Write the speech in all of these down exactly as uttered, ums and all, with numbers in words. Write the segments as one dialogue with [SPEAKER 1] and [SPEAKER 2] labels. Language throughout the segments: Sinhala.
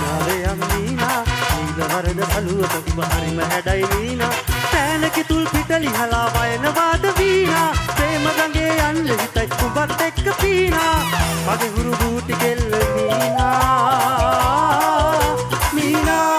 [SPEAKER 1] හිනාවේ යම් මීනා නීල වරද සලුවක ඔබ හරිම හැඩයි මීනා පෑන කිතුල් පිට ලිහලා වයනවාද වීණා ප්‍රේම ගඟේ යන්න හිතයි උඹත් එක්ක පීනා මගේ හුරු බූටි කෙල්ල මීනා මීනා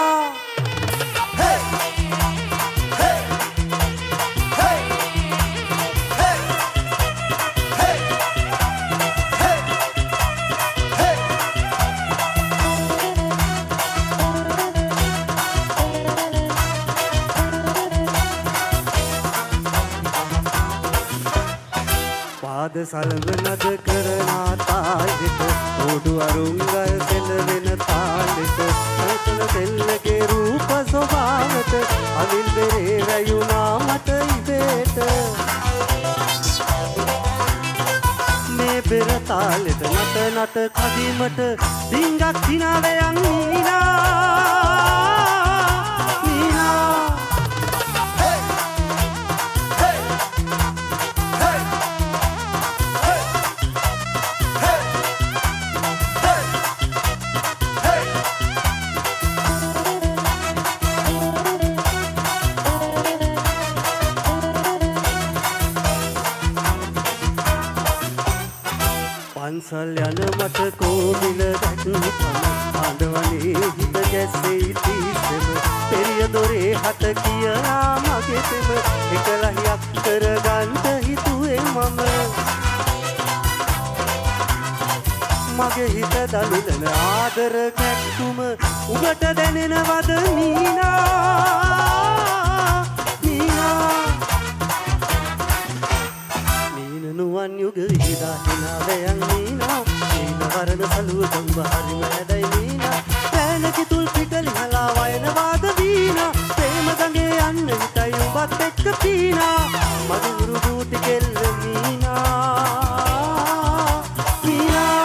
[SPEAKER 1] පාද සලඹ නද කරනා තාලෙට ඕඩු අරුංගල් සෙලවෙන තාලෙට අතන දෙල්ලගේ රූප ස්වභාවයට අවිල් බෙරේ රැයුනා මට ඉබේට මේ බෙර තාලෙට නට නට කදිමට ඩිංගක් දිනාවේ යන් මීනා මීනා පන්සල් යන මට කෝවිල දැක්කම ආඳවනේ හිත ගැස්සෙයි තීසෙම පෙරිය දොරේ හත කියලා මගේ පෙම එකලහියක් කරගන්න හිතුවේ මම මගේ හිත දලුලන ආදර කැක්කුම උඹට දැනෙනවද මීනා මීනා නුවන් යුග විහිදා හිනාවේ යන් මීනා නීල වරද සලුවක ඔබ හරිම හැඩයි මීනා පෑන කිතුල් පිට ලිහලා වයනවාද වීණා ප්‍රේම ගඟේ යන්න හිතයි උඹත් එක්ක පීනා මගේ හුරු බූටි කෙල්ල මීනා මීනා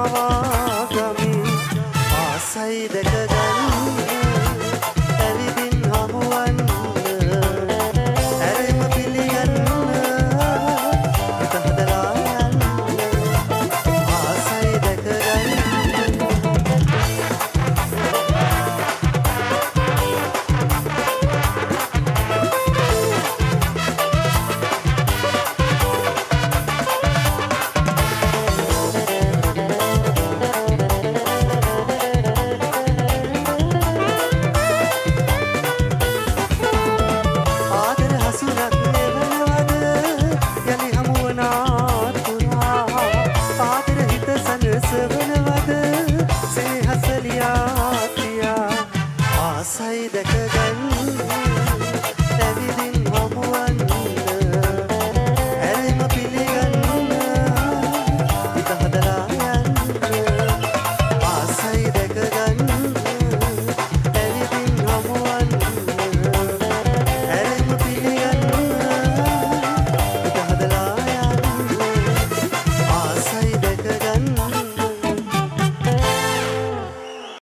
[SPEAKER 1] පවා ගමි ආසයි දැක ගන්න ඇවිදින් හමුවන්න ඇරෙම පිළිගන්න හිත හදලා යන්න ආසයි දැක ගන්න ආසයි දැක ගන්න